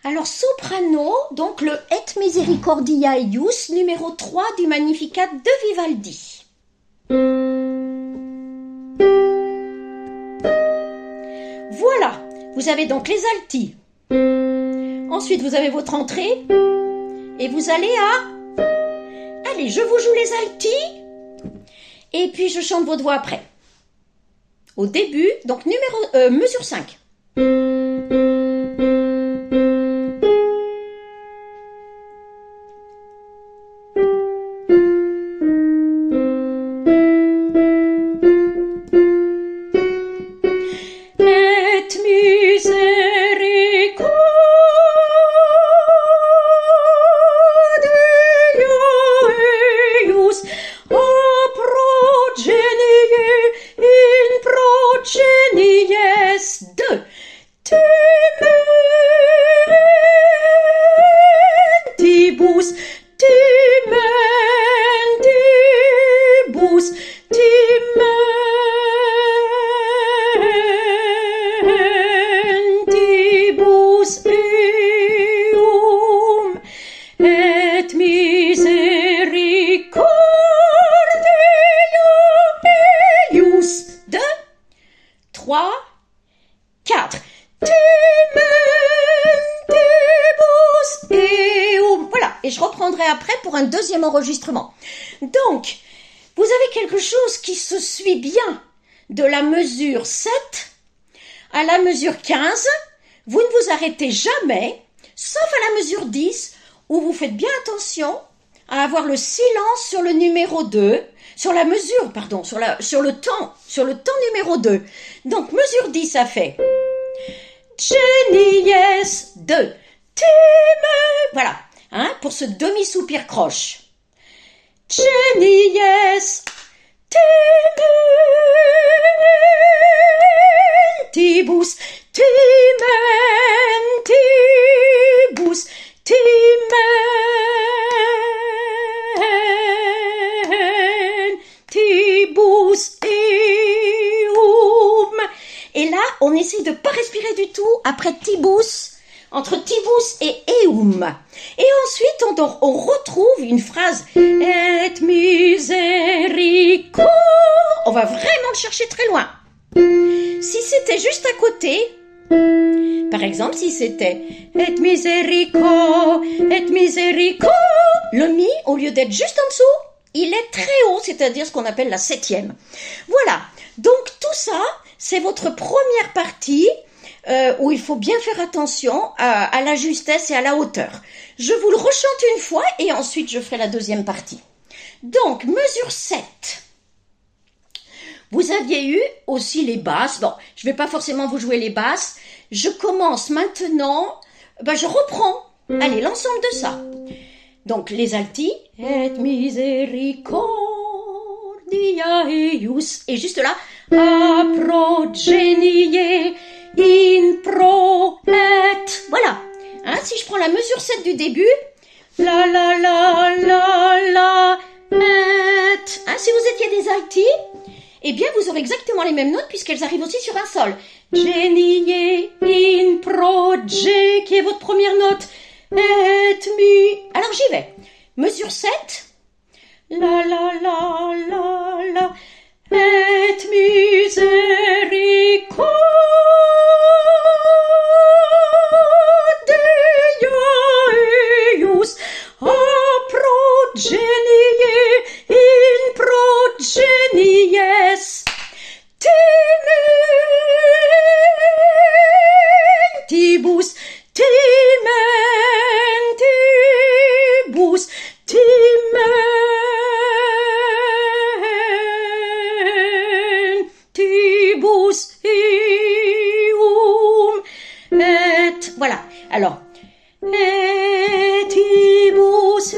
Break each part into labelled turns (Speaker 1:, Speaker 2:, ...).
Speaker 1: Alors, soprano, donc le Et misericordia eius, numéro 3 du Magnificat de Vivaldi. Voilà, vous avez donc les altis. Ensuite, vous avez votre entrée. Et vous allez à... Allez, je vous joue les altis. Et puis, je chante votre voix après. Au début, donc mesure 5. Et je reprendrai après pour un deuxième enregistrement. Donc, vous avez quelque chose qui se suit bien de la mesure 7 à la mesure 15. Vous ne vous arrêtez jamais, sauf à la mesure 10, où vous faites bien attention à avoir le silence sur le numéro 2, sur la mesure, pardon, sur le temps numéro 2. Donc, mesure 10, ça fait Genies 2, Time, voilà. Hein, pour ce demi-soupir croche. Genies, timentibus, timentibus, timentibus eum. Et là, on essaie de ne pas respirer du tout après tibus, entre tibus et eum. Et ensuite, on retrouve une phrase Et misericord. On va vraiment le chercher très loin. Si c'était juste à côté, par exemple, si c'était Et misericord, le mi, au lieu d'être juste en dessous, il est très haut, c'est-à-dire ce qu'on appelle la 7e. Voilà. Donc, tout ça, c'est votre première partie où il faut bien faire attention à la justesse et à la hauteur. Je vous le rechante une fois et ensuite je ferai la deuxième partie. Donc, mesure 7. Vous aviez eu aussi les basses. Bon, je ne vais pas forcément vous jouer les basses. Je commence maintenant. Je reprends. Allez, l'ensemble de ça. Donc, les altis. Et misericordia eius. Et juste là. A progenie in pro et. Voilà. Hein, si je prends la mesure 7 du début. La la la la la et. Hein, si vous étiez des altis, eh bien vous aurez exactement les mêmes notes puisqu'elles arrivent aussi sur un sol. Genie in proge, qui est votre première note. Et mi. Alors j'y vais. Mesure 7. La la la la la. Et misericordia eius a progenie in progenies timentibus eum et. Voilà. Alors etibus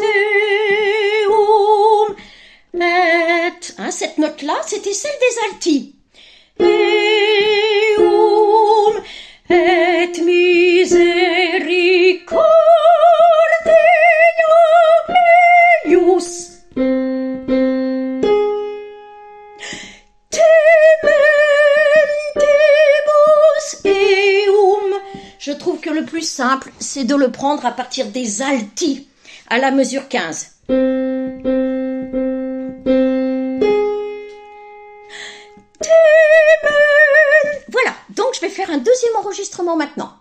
Speaker 1: eum et. Hein, cette note-là, c'était celle des altis. Eum et misericordia eius. Je trouve que le plus simple, simple, c'est de le prendre à partir des altis, à la mesure 15. Voilà, donc je vais faire un deuxième enregistrement maintenant.